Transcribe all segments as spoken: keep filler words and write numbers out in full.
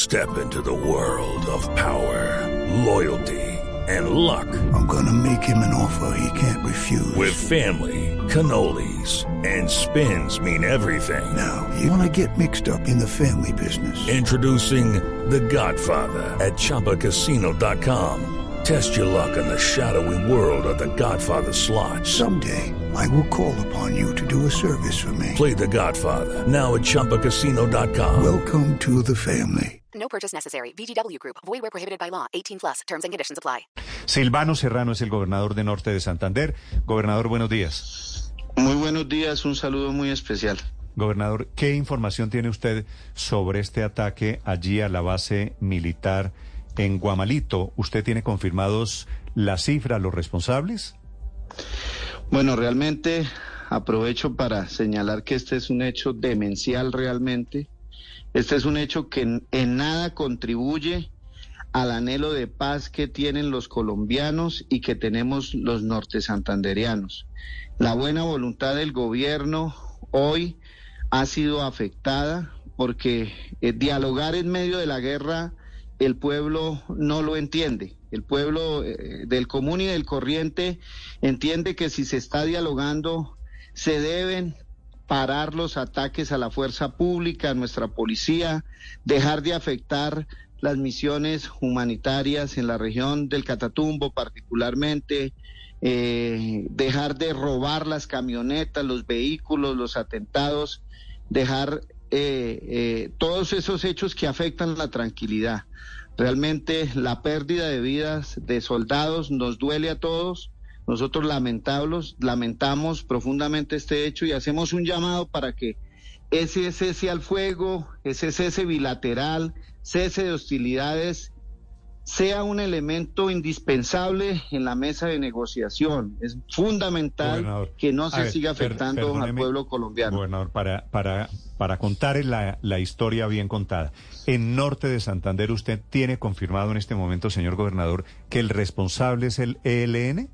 Step into the world of power, loyalty, and luck. I'm gonna make him an offer he can't refuse. With family, cannolis, and spins mean everything. Now, you wanna get mixed up in the family business. Introducing The Godfather at Chumba Casino dot com. Test your luck in the shadowy world of The Godfather slot. Someday, I will call upon you to do a service for me. Play The Godfather, now at Chumba Casino dot com. Welcome to the family. No purchase necessary. V G W Group. Void where prohibited by law. eighteen plus. Terms and conditions apply. Silvano Serrano es el gobernador de Norte de Santander. Gobernador, buenos días. Muy buenos días. Un saludo muy especial. Gobernador, ¿qué información tiene usted sobre este ataque allí a la base militar en Guamalito? ¿Usted tiene confirmados la cifra, los responsables? Bueno, realmente aprovecho para señalar que este es un hecho demencial realmente. Este es un hecho que en, en nada contribuye al anhelo de paz que tienen los colombianos y que tenemos los norte santanderianos. La buena voluntad del gobierno hoy ha sido afectada porque eh, dialogar en medio de la guerra el pueblo no lo entiende. El pueblo eh, del común y del corriente entiende que si se está dialogando se deben parar los ataques a la fuerza pública, a nuestra policía, dejar de afectar las misiones humanitarias en la región del Catatumbo particularmente, eh, dejar de robar las camionetas, los vehículos, los atentados, dejar eh, eh, todos esos hechos que afectan la tranquilidad. Realmente la pérdida de vidas de soldados nos duele a todos. Nosotros lamentables, lamentamos profundamente este hecho y hacemos un llamado para que ese cese al fuego, ese cese bilateral, cese de hostilidades, sea un elemento indispensable en la mesa de negociación. Es fundamental, gobernador, que no se ver, siga afectando per, al pueblo colombiano. Gobernador, para, para, para contar la, la historia bien contada, en Norte de Santander, ¿usted tiene confirmado en este momento, señor gobernador, que el responsable es el E L N?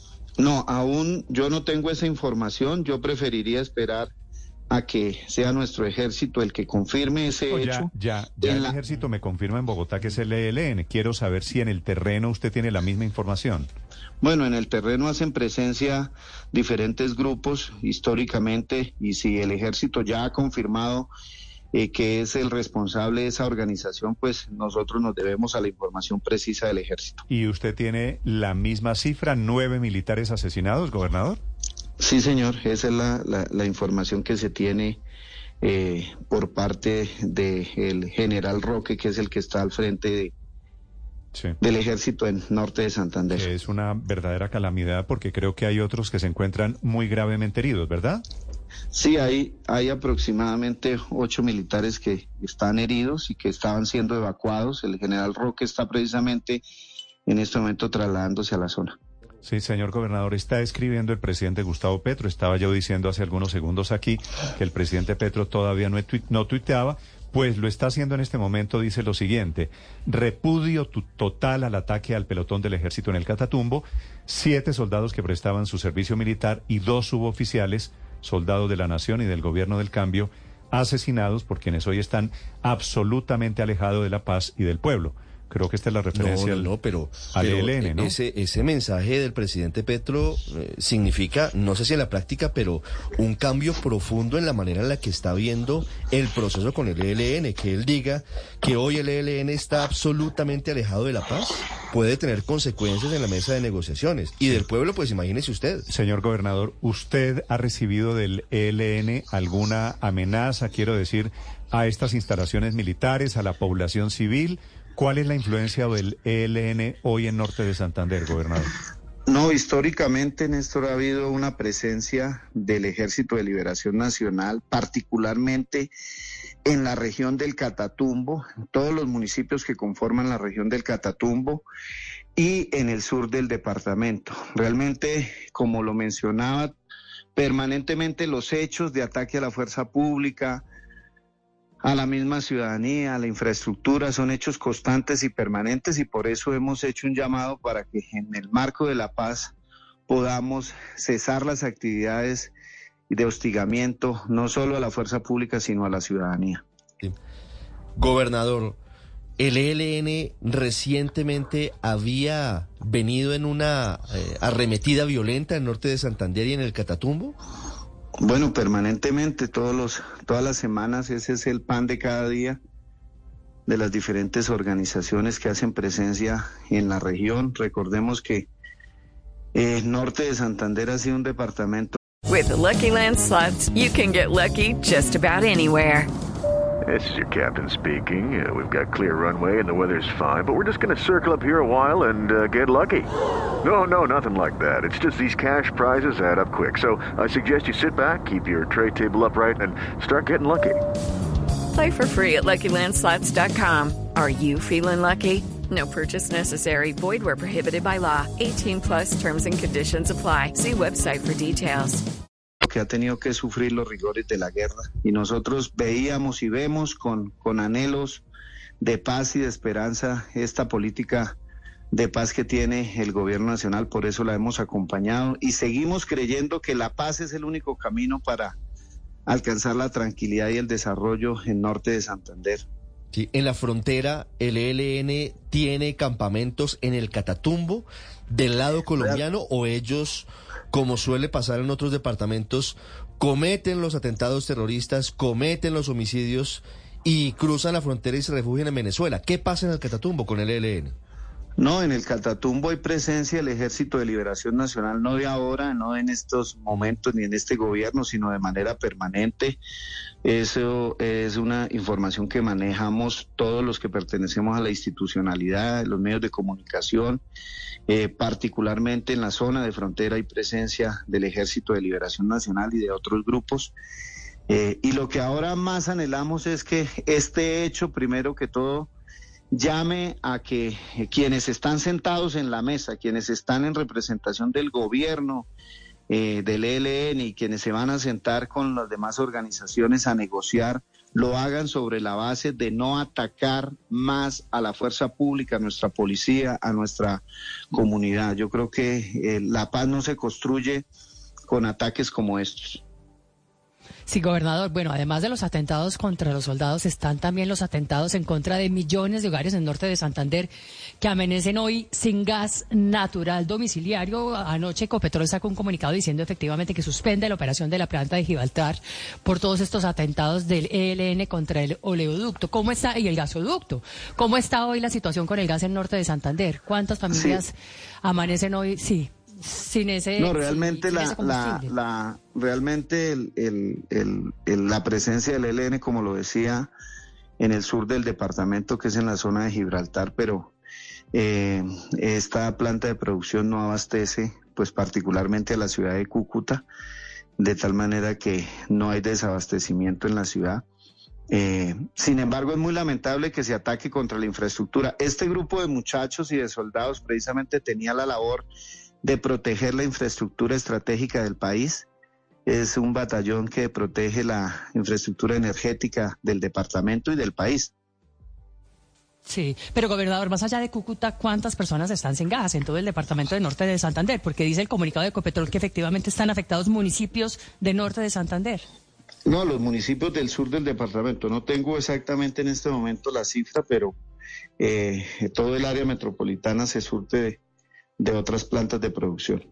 No, aún yo no tengo esa información. Yo preferiría esperar a que sea nuestro ejército el que confirme ese oh, ya, hecho. Ya, ya el la... ejército me confirma en Bogotá que es el E L N. Quiero saber si en el terreno usted tiene la misma información. Bueno, en el terreno hacen presencia diferentes grupos históricamente y si el ejército ya ha confirmado eh, que es el responsable de esa organización, pues nosotros nos debemos a la información precisa del ejército. ¿Y usted tiene la misma cifra, nueve militares asesinados, gobernador? Sí, señor, esa es la, la, la información que se tiene eh, por parte del general Roque, que es el que está al frente de, sí. del ejército en Norte de Santander. Que es una verdadera calamidad porque creo que hay otros que se encuentran muy gravemente heridos, ¿verdad? Sí, hay, hay aproximadamente ocho militares que están heridos y que estaban siendo evacuados. El general Roque está precisamente en este momento trasladándose a la zona. Sí, señor gobernador, está escribiendo el presidente Gustavo Petro. Estaba yo diciendo hace algunos segundos aquí que el presidente Petro todavía no, tuit, no tuiteaba, pues lo está haciendo en este momento. Dice lo siguiente: repudio total al ataque al pelotón del ejército en el Catatumbo, siete soldados que prestaban su servicio militar y dos suboficiales, soldados de la Nación y del Gobierno del Cambio, asesinados por quienes hoy están absolutamente alejados de la paz y del pueblo. Creo que esta es la referencia no, no, no, pero, al pero E L N, ¿no? Ese, ese mensaje del presidente Petro eh, significa, no sé si en la práctica, pero un cambio profundo en la manera en la que está viendo el proceso con el E L N. Que él diga que hoy el E L N está absolutamente alejado de la paz puede tener consecuencias en la mesa de negociaciones. Y del pueblo, pues imagínese usted. Señor gobernador, ¿usted ha recibido del E L N alguna amenaza, quiero decir, a estas instalaciones militares, a la población civil? ¿Cuál es la influencia del E L N hoy en Norte de Santander, gobernador? No, históricamente, Néstor, ha habido una presencia del Ejército de Liberación Nacional, particularmente en la región del Catatumbo, en todos los municipios que conforman la región del Catatumbo y en el sur del departamento. Realmente, como lo mencionaba, permanentemente los hechos de ataque a la fuerza pública, a la misma ciudadanía, a la infraestructura, son hechos constantes y permanentes y por eso hemos hecho un llamado para que en el marco de la paz podamos cesar las actividades de hostigamiento, no solo a la fuerza pública, sino a la ciudadanía. Sí. Gobernador, el E L N recientemente había venido en una eh, arremetida violenta en el norte de Santander y en el Catatumbo? Bueno, permanentemente, todos los, todas las semanas, ese es el pan de cada día de las diferentes organizaciones que hacen presencia en la región. Recordemos que el eh, norte de Santander ha sido un departamento. With the Lucky Land Slots, you can get lucky just about anywhere. This is your captain speaking. Uh, we've got clear runway and the weather's fine, but we're just going to circle up here a while and uh, get lucky. No, no, nothing like that. It's just these cash prizes add up quick. So I suggest you sit back, keep your tray table upright, and start getting lucky. Play for free at Lucky Land Slots dot com. Are you feeling lucky? No purchase necessary. Void where prohibited by law. eighteen plus terms and conditions apply. See website for details. Que ha tenido que sufrir los rigores de la guerra, y nosotros veíamos y vemos con, con anhelos de paz y de esperanza esta política de paz que tiene el gobierno nacional. Por eso la hemos acompañado y seguimos creyendo que la paz es el único camino para alcanzar la tranquilidad y el desarrollo en norte de Santander. Sí, en la frontera el E L N tiene campamentos en el Catatumbo del lado colombiano, o ellos, como suele pasar en otros departamentos, cometen los atentados terroristas, cometen los homicidios y cruzan la frontera y se refugian en Venezuela. ¿Qué pasa en el Catatumbo con el E L N? No, en el Catatumbo hay presencia del Ejército de Liberación Nacional, no de ahora, no en estos momentos ni en este gobierno, sino de manera permanente. Eso es una información que manejamos todos los que pertenecemos a la institucionalidad, los medios de comunicación. Eh, particularmente en la zona de frontera hay presencia del Ejército de Liberación Nacional y de otros grupos. Eh, y lo que ahora más anhelamos es que este hecho, primero que todo, llame a que quienes están sentados en la mesa, quienes están en representación del gobierno, eh, del E L N, y quienes se van a sentar con las demás organizaciones a negociar, lo hagan sobre la base de no atacar más a la fuerza pública, a nuestra policía, a nuestra comunidad. Yo creo que eh, la paz no se construye con ataques como estos. Sí, gobernador. Bueno, además de los atentados contra los soldados, están también los atentados en contra de millones de hogares en el norte de Santander que amanecen hoy sin gas natural domiciliario. Anoche Ecopetrol sacó un comunicado diciendo efectivamente que suspende la operación de la planta de Gibraltar por todos estos atentados del E L N contra el oleoducto. ¿Cómo está? Y el gasoducto. ¿Cómo está hoy la situación con el gas en el norte de Santander? ¿Cuántas familias sí. amanecen hoy? Sí. Sin ese, no, realmente sin, la, sin la, la, realmente el, el, el, el, la presencia del E L N, como lo decía, en el sur del departamento, que es en la zona de Gibraltar, pero eh, esta planta de producción no abastece, pues particularmente a la ciudad de Cúcuta, de tal manera que no hay desabastecimiento en la ciudad. Eh, sin embargo, es muy lamentable que se ataque contra la infraestructura. Este grupo de muchachos y de soldados precisamente tenía la labor de proteger la infraestructura estratégica del país. Es un batallón que protege la infraestructura energética del departamento y del país. Sí, pero gobernador, más allá de Cúcuta, ¿cuántas personas están sin gas en todo el departamento de norte de Santander? Porque dice el comunicado de Ecopetrol que efectivamente están afectados municipios de norte de Santander. No, los municipios del sur del departamento. No tengo exactamente en este momento la cifra, pero eh, todo el área metropolitana se surte de de otras plantas de producción.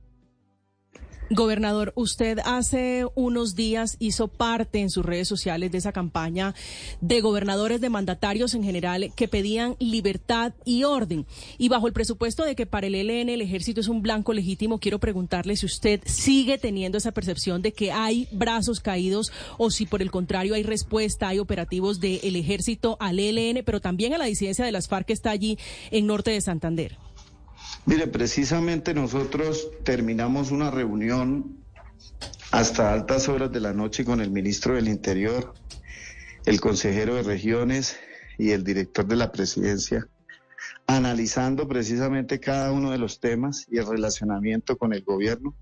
Gobernador, usted hace unos días hizo parte en sus redes sociales de esa campaña de gobernadores, de mandatarios en general, que pedían libertad y orden. Y bajo el presupuesto de que para el E L N el ejército es un blanco legítimo, quiero preguntarle si usted sigue teniendo esa percepción de que hay brazos caídos, o si por el contrario hay respuesta, hay operativos del ejército al E L N, pero también a la disidencia de las FARC que está allí en norte de Santander. Mire, precisamente nosotros terminamos una reunión hasta altas horas de la noche con el ministro del Interior, el consejero de regiones y el director de la presidencia, analizando precisamente cada uno de los temas y el relacionamiento con el gobierno.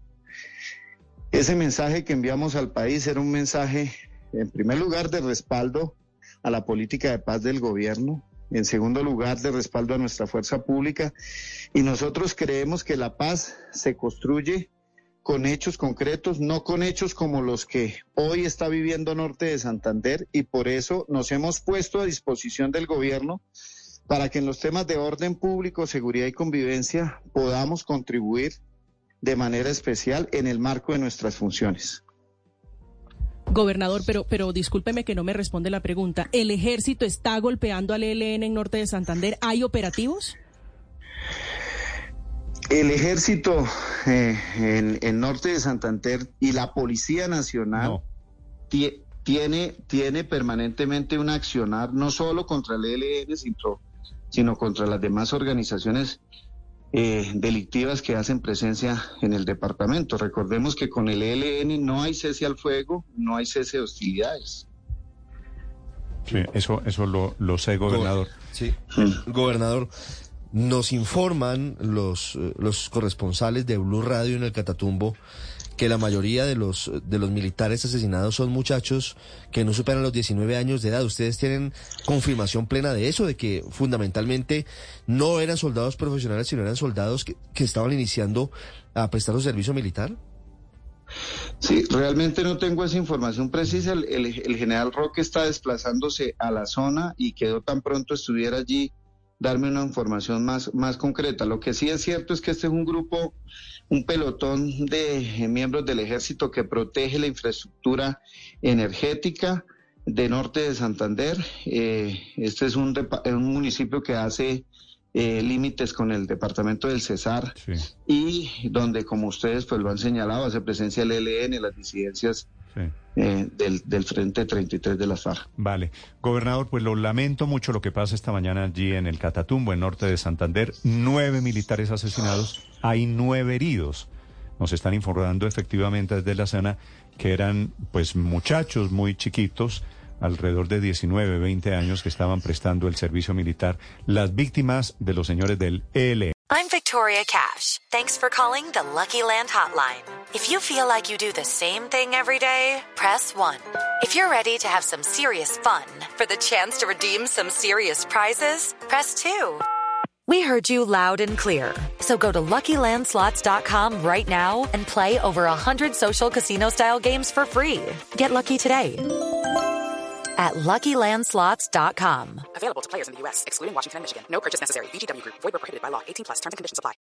Ese mensaje que enviamos al país era un mensaje, en primer lugar, de respaldo a la política de paz del gobierno, en segundo lugar, de respaldo a nuestra fuerza pública, y nosotros creemos que la paz se construye con hechos concretos, no con hechos como los que hoy está viviendo norte de Santander, y por eso nos hemos puesto a disposición del gobierno para que en los temas de orden público, seguridad y convivencia podamos contribuir de manera especial en el marco de nuestras funciones. Gobernador, pero, pero discúlpeme que no me responde la pregunta. ¿El ejército está golpeando al E L N en Norte de Santander? ¿Hay operativos? El ejército eh, en, en Norte de Santander y la Policía Nacional no. tie, tiene, tiene permanentemente un accionar no solo contra el E L N, sino, sino contra las demás organizaciones eh, delictivas que hacen presencia en el departamento. Recordemos que con el E L N no hay cese al fuego, no hay cese de hostilidades. Sí, eso, eso lo, lo sé, gobernador. Go- sí, mm. Gobernador. Nos informan los, los corresponsales de Blue Radio en el Catatumbo que la mayoría de los, de los militares asesinados son muchachos que no superan los diecinueve años de edad. ¿Ustedes tienen confirmación plena de eso, de que fundamentalmente no eran soldados profesionales, sino eran soldados que, que estaban iniciando a prestar su servicio militar? Sí, realmente no tengo esa información precisa. El, el, el general Roque está desplazándose a la zona y quedó tan pronto estuviera allí darme una información más, más concreta. Lo que sí es cierto es que este es un grupo, un pelotón de miembros del ejército que protege la infraestructura energética de Norte de Santander. Eh, este es un, un municipio que hace eh, límites con el departamento del Cesar, sí. Y donde, como ustedes pues lo han señalado, hace presencia el E L N, las disidencias sí. eh, del, del Frente treinta y tres de las FARC. Vale. Gobernador, pues lo lamento mucho lo que pasa esta mañana allí en el Catatumbo, en Norte de Santander. Nueve militares asesinados, hay nueve heridos. Nos están informando efectivamente desde la zona que eran pues muchachos muy chiquitos, alrededor de diecinueve, veinte años, que estaban prestando el servicio militar, las víctimas de los señores del E L N. I'm Victoria Cash. Thanks for calling the Lucky Land Hotline. If you feel like you do the same thing every day, press one. If you're ready to have some serious fun for the chance to redeem some serious prizes, press two. We heard you loud and clear. So go to Lucky Land Slots dot com right now and play over one hundred social casino-style games for free. Get lucky today at Lucky Land Slots dot com. Available to players in the U S, excluding Washington and Michigan. No purchase necessary. V G W Group. Void where prohibited by law. eighteen plus. Terms and conditions apply.